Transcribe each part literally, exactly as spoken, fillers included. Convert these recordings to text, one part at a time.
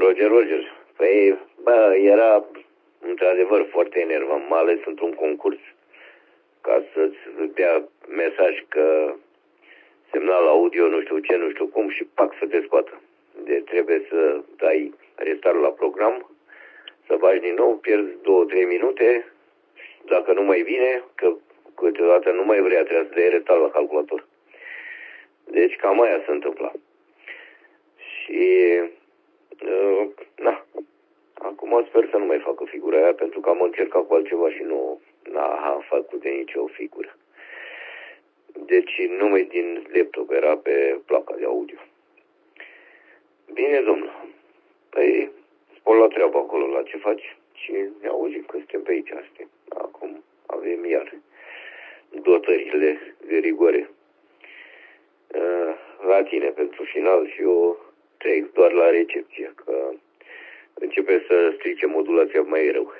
Roger, Roger. Păi, bă, era într-adevăr foarte enervant, mai ales într-un concurs, ca să-ți dea mesaj că semnal audio, nu știu ce, nu știu cum, și pac să te scoată. Deci trebuie să dai restart la program, să faci din nou, pierzi două trei minute, dacă nu mai vine, că câteodată nu mai vrea, trebuie să dai restart la calculator. Deci cam aia se întâmpla. Și, uh, na, acum sper să nu mai facă figura aia, pentru că am încercat cu altceva și nu n-a făcut de nicio figură. Deci numai din laptop era pe placa de audio. Bine, domnule. Păi, spor la treabă acolo, la ce faci? Și ne auzim că suntem pe aici, astea. Acum avem iar dotările de rigoare uh, la tine pentru final și eu trec doar la recepție, că începe să strice modulația mai rău.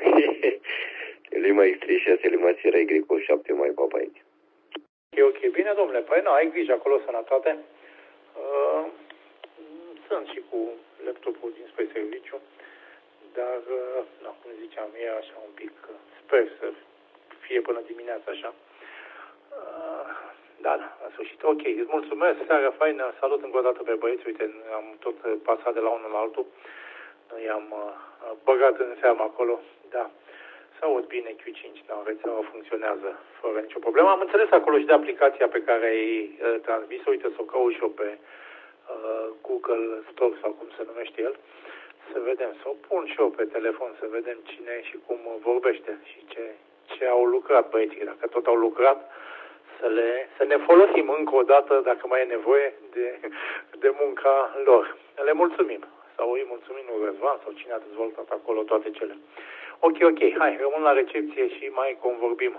Le mai strice se le mai țira Y șapte mai papa aici. E ok, bine, domnule, păi nu, ai grijă acolo, sănătate. Uh, sunt și cu laptopul dinspre serviciu, dar, uh, nu, cum ziceam, e așa un pic, uh, sper să fie până dimineața așa. Uh, da, da, în sfârșit, ok, îți mulțumesc, seara faină, salut încă o dată pe băieți, uite, am tot pasat de la unul la altul, i-am uh, băgat în seamă acolo, da. Se aud bine Q cinci, da, rețeaua funcționează fără nicio problemă. Am înțeles acolo și de aplicația pe care ai uh, transmis-o, uite, să o caut și eu pe uh, Google Store sau cum se numește el, să vedem, să o pun și eu pe telefon, să vedem cine și cum vorbește și ce, ce au lucrat băieții, dacă tot au lucrat, să, le, să ne folosim încă o dată, dacă mai e nevoie, de, de munca lor. Le mulțumim, sau îi mulțumim lui Răzvan sau cine a dezvoltat acolo toate cele. Ok, ok, hai, rămân la recepție și mai convorbim.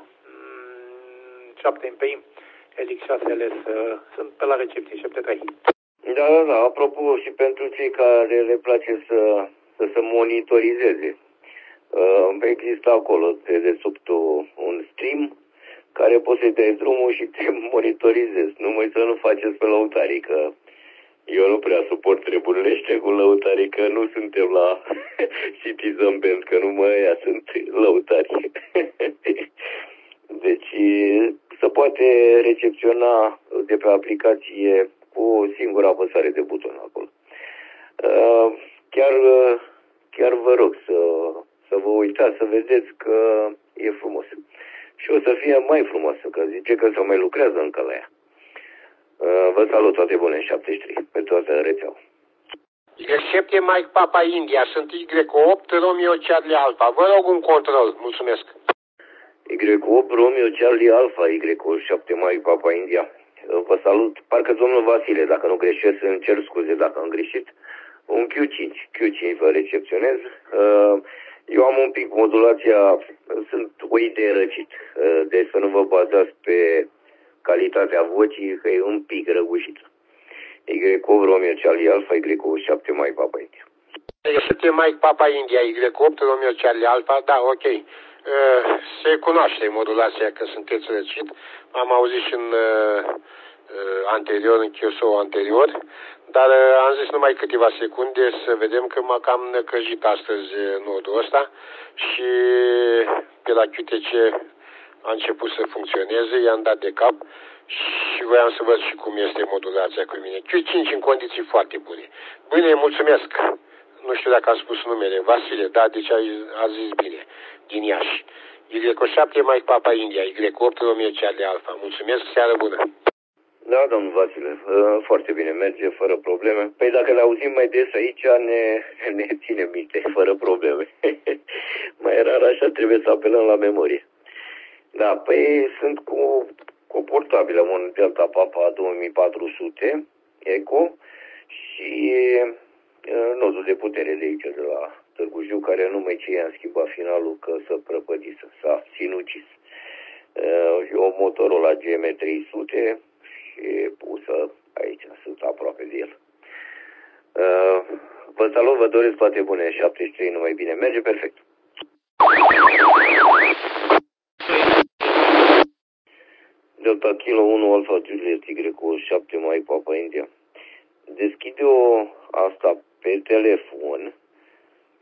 Mm, șapte M P I, Helix șase L S, uh, sunt pe la recepție, șapte trei. Da, da, da, apropo și pentru cei care le place să, să se monitorizeze. Uh, există acolo de desubt un stream care poți să-i dai drumul și te monitorizezi. Numai să nu faceți pe lăutarii, că eu nu prea suport treburile ăștia cu lăutarii, că nu suntem la Citizen Band, că numai aia sunt lăutari. Deci se poate recepționa de pe aplicație cu o singură apăsare de buton acolo. Chiar, chiar vă rog să, să vă uitați, să vedeți că e frumos. Și o să fie mai frumoasă, că zice că se mai lucrează încă la ea. Vă salut, toate bune, șaptezeci și trei, pe toată rețeaua. Y șapte Mike Papa India, sunt Y opt Romeo Charlie Alpha. Vă rog un control, mulțumesc. Y opt Romeo Charlie Alpha, Y șapte Mike Papa India. Vă salut, parcă domnul Vasile, dacă nu greșesc, îmi cer scuze dacă am greșit. Un Q cinci, Q cinci vă recepționez. Eu am un pic modulația, sunt o idee răcit, deci să nu vă bazați pe calitatea vocii, că e un pic răgușită. Y opt Romeo Charlie Alpha, Y șapte Mike Papa India. Y șapte Mike Papa India, Y opt Romeo Charlie Alpha, da, ok. Uh, se cunoaște modulația că sunteți răcit. Am auzit și în uh, anterior, în Q S O anterior, dar uh, am zis numai câteva secunde să vedem că m-a cam necăjit astăzi nodul ăsta și pe la Q T C a început să funcționeze, i-am dat de cap și voiam să văd și cum este modulația cu mine. Q cinci în condiții foarte bune. Bine, mulțumesc. Nu știu dacă am spus numele. Vasile, da, deci a, a zis bine. Din Iași. Y șapte Mike Papa India, Y opt Romeo Charlie Alpha. Mulțumesc, seară bună. Da, domnul Vasile, foarte bine, merge fără probleme. Păi dacă le auzim mai des aici, ne, ne ține minte, fără probleme. Mai rar așa, trebuie să apelăm la memorie. Da, păi sunt cu, cu portabilă, un Delta Papa două mii patru sute Eco și uh, nodul de putere de aici, de la Târgu Jiu, care numai ce i-am schimbat finalul, că s-a prăpădit, s-a sinucis. Uh, o Motorola G M trei sute și pusă aici, sunt aproape de el. Uh, vă salut, vă doresc toate bune, șaptezeci și trei, numai bine, merge perfect. Delta Kilo unu Alpha Juliet Y șapte Mike Papa India. Deschide-o asta pe telefon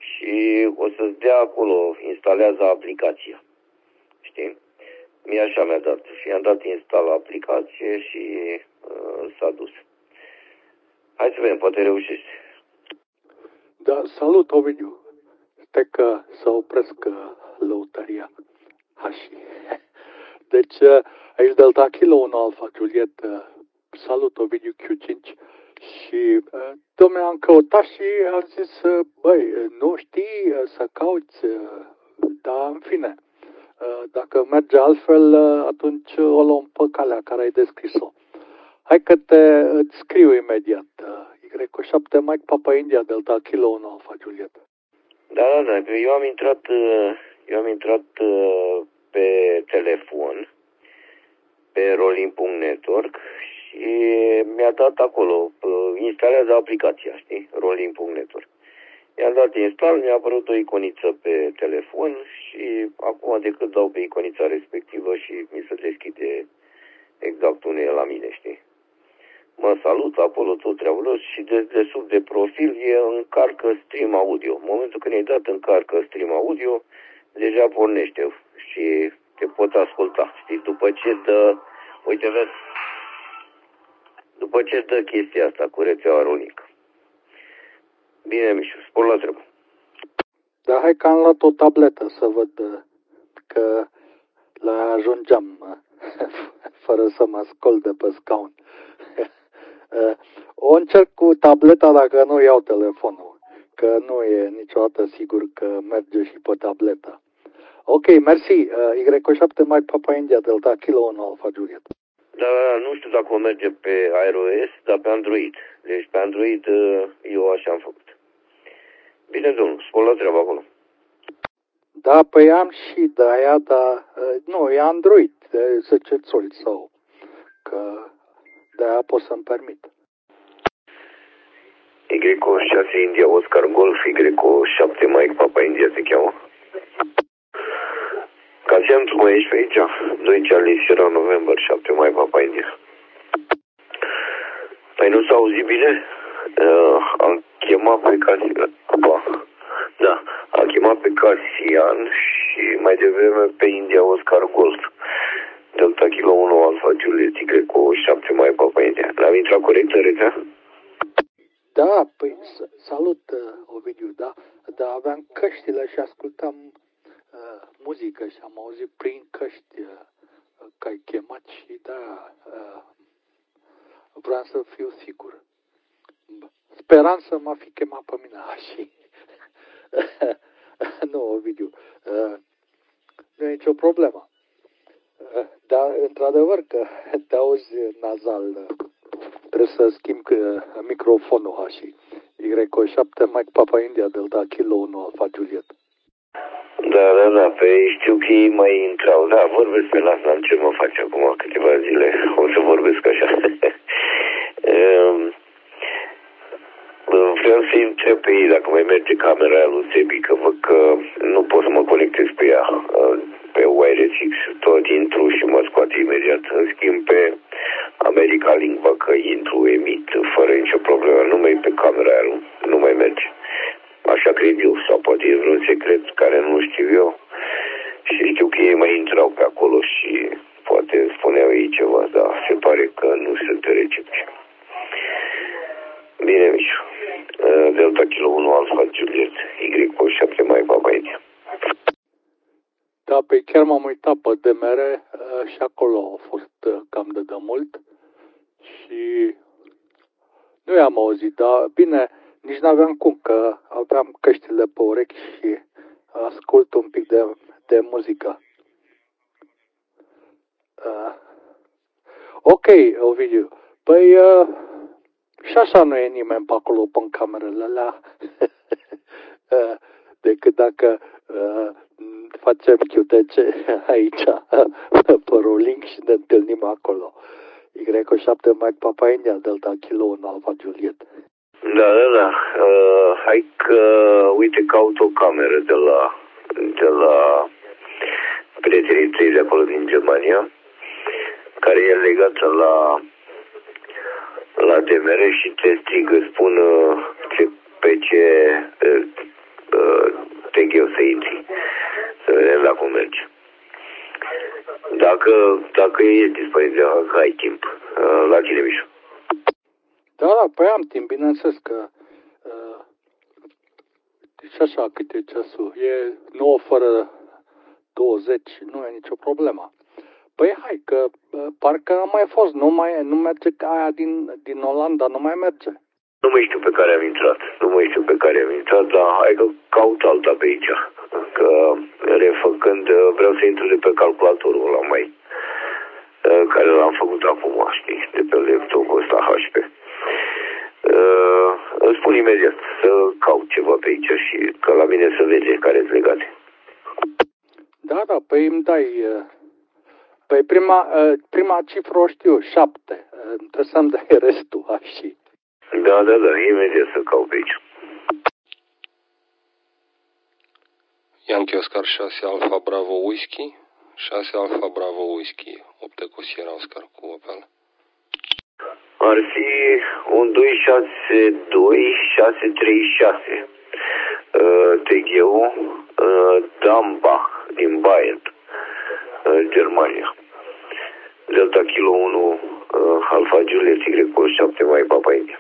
și o să-ți dea acolo, instalează aplicația. Știi? Mie așa mi-a dat. Și i-am dat install aplicație și uh, s-a dus. Hai să vedem, poate reușești. Da, salut, Ovidiu. Stai că să opresc lăutăria. Așa. Deci, aici Delta Kilo unu Alfa Juliet. Salut, Ovidiu Q cinci. Și, dom'le, am căutat și am zis, băi, nu știi să cauți, dar, în fine, dacă merge altfel, atunci o luăm pe calea care ai descris-o. Hai că te îți scriu imediat. Y șapte Mike Papa India Delta Kilo unu Alfa Juliet. Da, da, da. Eu am intrat, eu am intrat pe telefon, pe rolling punct network și mi-a dat acolo, instalează aplicația, știi, rolling punct network. I-am dat install, mi-a apărut o iconiță pe telefon și acum decât dau pe iconița respectivă și mi se deschide exact unde e la mine, știi. Mă salut, acolo tot treabă și de, de sub de profil e încarcă stream audio. În momentul când ai dat încarcă stream audio, deja pornește și te poți asculta, știi, după ce dă, uite, vezi, după ce dă chestia asta cu rețeaua ronică. Bine, Mișu, spor la treabă. Da, hai că am luat o tabletă să văd că la ajungeam fără să mă scol de pe scaun. O încerc cu tableta dacă nu iau telefonul, că nu e niciodată sigur că merge și pe tableta. Ok, mersi. Y șapte Mike Papa India Delta Kilo unu Alfa Juliet. Da, nu știu dacă o merge pe iOS, dar pe Android. Deci pe Android eu așa am făcut. Bine, domnul, spor la treabă acolo. Da, păi am și de aia, dar nu, e Android, de zece țoli sau, că de aia pot să-mi permit. Y șase India Oscar Golf, Y șapte Mike Papa India se cheamă. Cazian, tu mai ești pe aici? doi Charlie Sierra November, șapte Mike Papa India. Păi nu s-a auzit bine? Uh, am chemat pe Casian. Da, am chemat pe Casian și mai devreme pe India Oscar Golf. Delta Kilo unu Alfa Juliet Y șapte Mike Papa India. L-am intrat corect în rețea? Da, păi salut, Ovidiu, da, dar aveam căștile și ascultam uh, muzică și am auzit prin căști uh, că ai chemat și da, uh, vreau să fiu sigur. Speram să mă fi chemat pe mine așa. Nu, Ovidiu, uh, nu e nicio problemă. Uh, dar, într-adevăr, că te auzi nazal, uh, trebuie să schimb uh, microfonul așa. Y șapte Mike Papa India Delta Kilo unu Alfa Juliet. Da, da, da, pe știu că ei mai intrau. Da, vorbesc pe las, n-am ce mă face acum câteva zile. O să vorbesc așa. Vreau să-i întreb pe ei dacă mai merge camera aia lui Sebi, că văd că nu pot să mă conectez pe ea, pe Wireless X, tot intru și mă scoate imediat. În schimb, pe America Link, văd că intru, emit, fără nicio problemă, numai pe camera aia nu, nu mai merge. Așa cred eu, sau poate e vreun secret care nu știu eu. Și știu că ei mai intrau pe acolo și poate spuneau ei ceva, dar se pare că nu sunt în recepție. Bine, Mișu. Delta Kilo unu Alfa Juliet Y șapte Mike Papa India. Da, pe chiar m-am uitat pe D M R și acolo a fost cam de demult și nu i-am auzit, dar bine, nici n-aveam cum, că aveam căștile pe urechi și ascult un pic de, de muzică. Uh, ok, Ovidiu, păi uh, și așa nu e nimeni pe acolo pe camerele alea, uh, decât dacă uh, facem Q T C aici, pe rolling și ne întâlnim acolo. Y șapte Mike Papa India Delta Kilo unu Alfa Juliet. Da, da, da. Uh, hai că, uite, caut o cameră de la, de la prietenii tăi de acolo din Germania, care e legată la, la D M R și te strig, îți spun uh, ce, pe ce uh, să intri. Să vedem dacă merge. Dacă, dacă e disponibil, dacă ai timp. La tine, Mișu. Da, da, păi am timp, bineînțeles că uh, și așa, cât e ceasul? E nouă fără douăzeci, nu e nicio problemă. Păi hai, că uh, parcă am mai fost, nu mai nu merge ca aia din, din Olanda, nu mai merge. Nu mai știu pe care am intrat, nu mai știu pe care am intrat, dar hai că caut alta pe aici. Că refăcând, vreau să intru de pe calculatorul ăla mai, care l-am făcut acum, știi, de pe laptopul ăsta H P. Uh, îmi spun imediat să caut ceva pe aici și că la mine să vede care-s legate. Da, da, păi îmi dai... Uh, păi prima, uh, prima cifră o știu, șapte. Uh, trebuie să-mi dai restul, așa. Da, da, da, imediat să caut pe aici. Yankee Oscar șase Alfa Bravo Whisky, șase Alfa Bravo Whisky, opt cu Sierra Oscar cu Opel. Ar fi un doi șase doi șase trei șase. Uh, T G U uh, Dambach din Bayern, uh, Germania. Delta Kilo unu uh, Alfa Juliet Y șapte mai Papa India.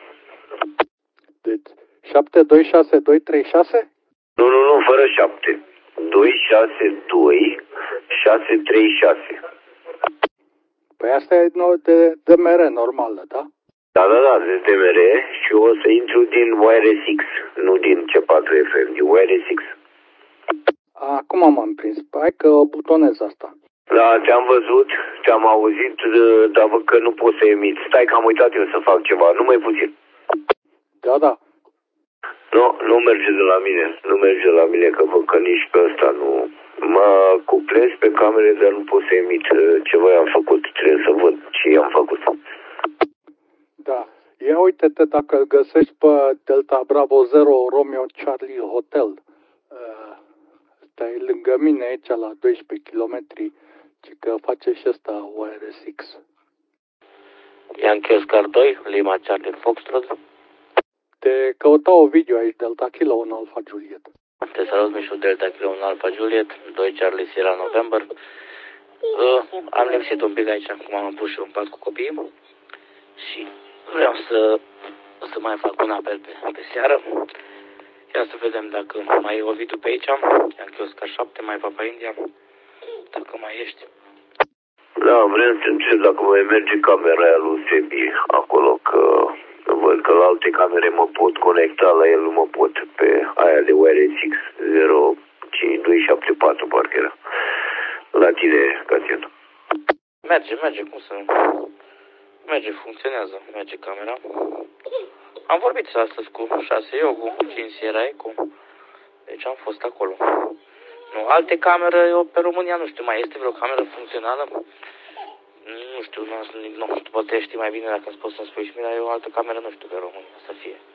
Deci șapte doi șase doi trei șase? Nu, nu, nu, fără șapte. doi șase doi șase trei șase. Păi asta e de D M R normală, da? Da, da, da, de D M R și o să intru din Wireless X, nu din C patru F M, din Wireless X. Acum m-am prins. Hai că butonez asta. Da, te-am văzut, te-am auzit, dar văd că nu pot să emit. Stai că am uitat eu să fac ceva, numai puțin. Da, da. Nu, nu merge de la mine, nu merge de la mine, că văd că nici pe ăsta nu... Mă cuplez pe camere, dar nu pot să emit ce voi am făcut, trebuie să văd ce am făcut. Da. Ia uite-te dacă îl găsești pe Delta Bravo zero Romeo Charlie Hotel. Stai lângă mine aici la doisprezece kilometri, ci că face și ăsta Wireless X. Yankee Oscar doi, Lima Charlie Foxtrot. Te căuta o video aici, Delta Kilo unu Alpha Juliet. Te salut, Mișu, Delta Kilo unu Alpha Juliet, doi Charlie Sierra November. Uh, am lipsit un pic aici, acum am pus și un pat cu copiii și vreau să, să mai fac un apel pe, pe seară. Ia să vedem dacă mai e Ovidiu pe aici, Yankee Oscar șapte, mai Papa India, dacă mai ești. Da, vreau să întreb dacă mai merge camera aia lui Sebi acolo, că văd că la alte camere mă pot conecta, la el nu mă pot, pe aia de Wireless X zero cinci doi șapte patru parcă era. La tine, Casian. Merge, merge, cum să nu? Merge, funcționează, merge camera. Am vorbit astăzi cu șase Yogu, cinci Sierra Eco, deci am fost acolo. Nu, alte camere, eu pe România nu știu, mai este vreo cameră funcțională? Nu știu, nu, nu, tu poate știi mai bine dacă îți poți să-mi spui și mine, eu o altă cameră nu știu pe România să fie.